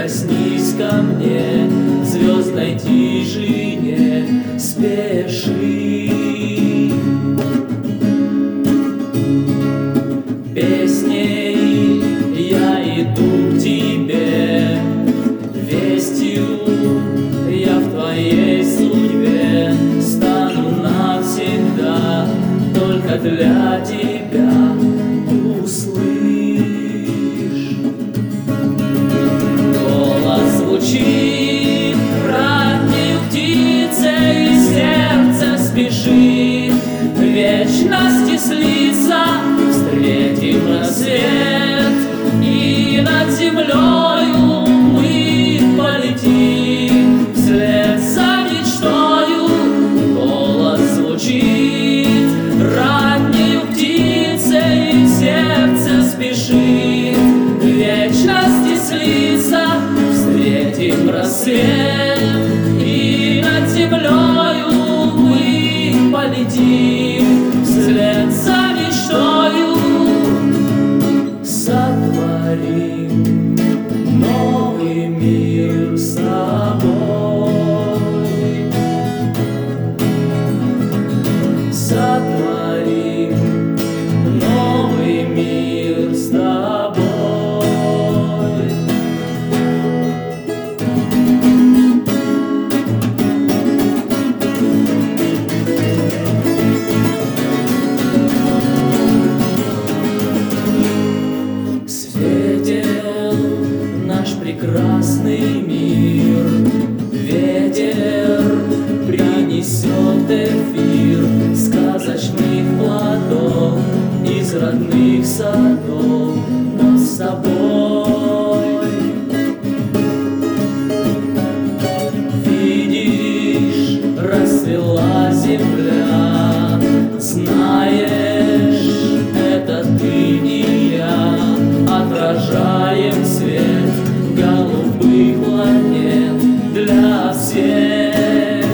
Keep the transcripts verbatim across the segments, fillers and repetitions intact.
прикоснись ко мне, в звездной тишине спеши. Песней я иду к тебе, вестью я в твоей судьбе стану навсегда, только для тебя. Услышь, голос звучит ранней птицей, и сердце спешит в вечности слиться. Встретим рассвет, и над землею мы полетим вслед за мечтою. Голос звучит ранней птицей, и сердце спешит в вечности слиться. Встретим рассвет, и над землею мы полетим вслед за мечтою. Сотворим новый мир с тобой, сотворим новый мир с тобой. Прекрасный мир, ветер принесет эфир сказочных плодов из родных садов нас с собой. Видишь, расцвела земля, знаешь, это ты и я, отражаем свет голубых планет для всех.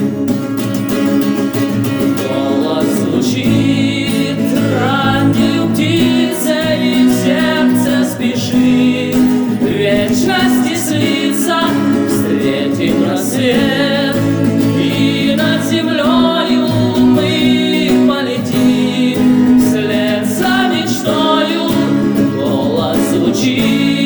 Голос звучит ранней птицей, и в сердце спешит в вечности слиться. Встретим рассвет, и над землею мы полетим вслед за мечтою. Голос звучит